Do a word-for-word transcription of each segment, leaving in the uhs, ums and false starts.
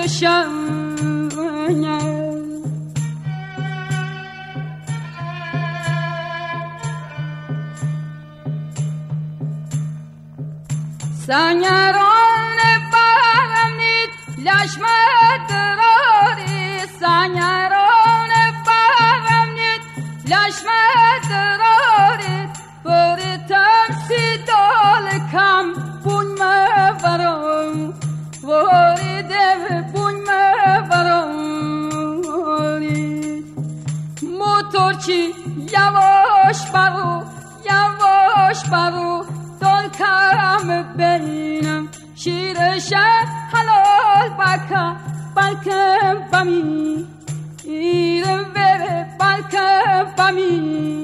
دشانه سنگران برمید لشمت راری سنگران برمید لشمت راری بری تمسی دال کم بون مورم بری دو بون مورم موتور چی یواش برو یواش برو دل کم بینم شیرش حلال بکن بلکه بمی ایرم بره بلکه بمی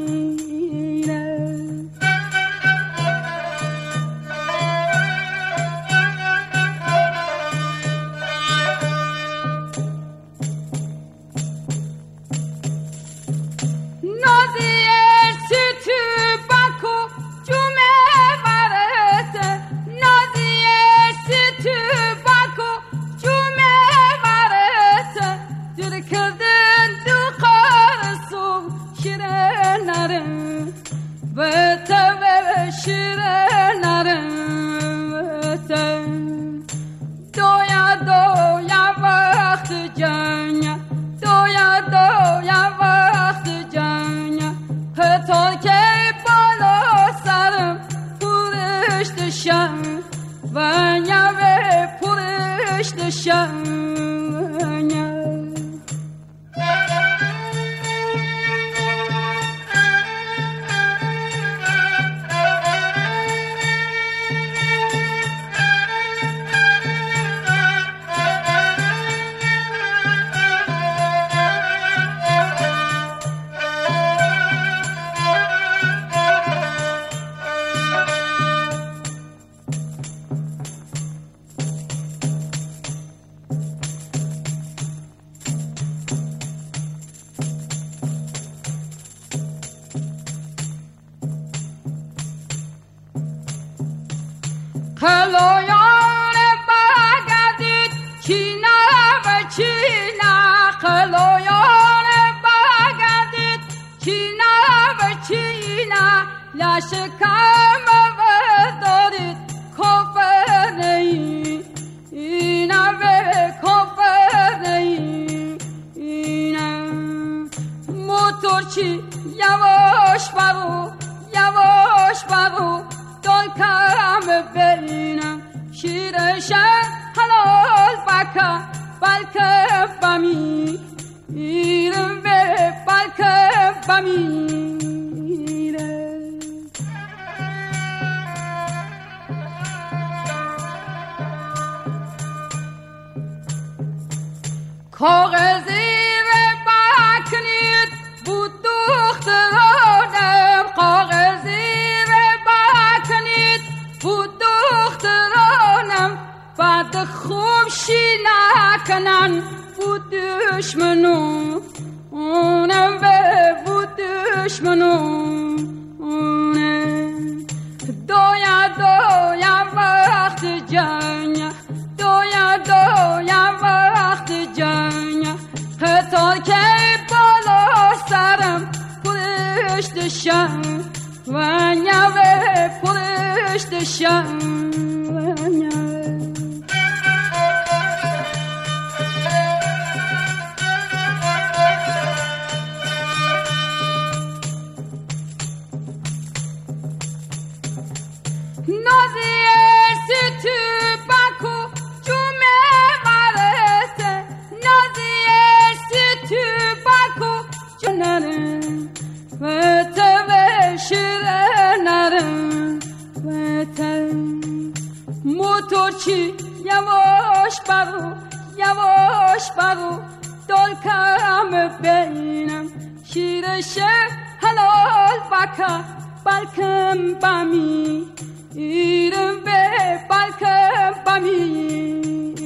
خلویان بگردید چینا و چینا خلویان بگردید چینا و چینا لشکم و دارید کفر نی اینا به کفر نی اینا موتور چی یواش برو یواش برو دل کم بینم شیرش حلال بکن بلکه بمی ایرم به بلکه بمیره کاغذی رو بکنید بود دخترانم کاغذی بعد خوب شی نکنن بود دشمنو اونم به بود دشمنو دویا دویا وقت جنگ دویا دویا وقت جنگ حتی که بالا سرم پرش دشن و نوه پرش دشن موتورچی یواش برو یواش برو دل کم بینم شیرش حلال بکن بلکم بمی ایرم به بلکم بمی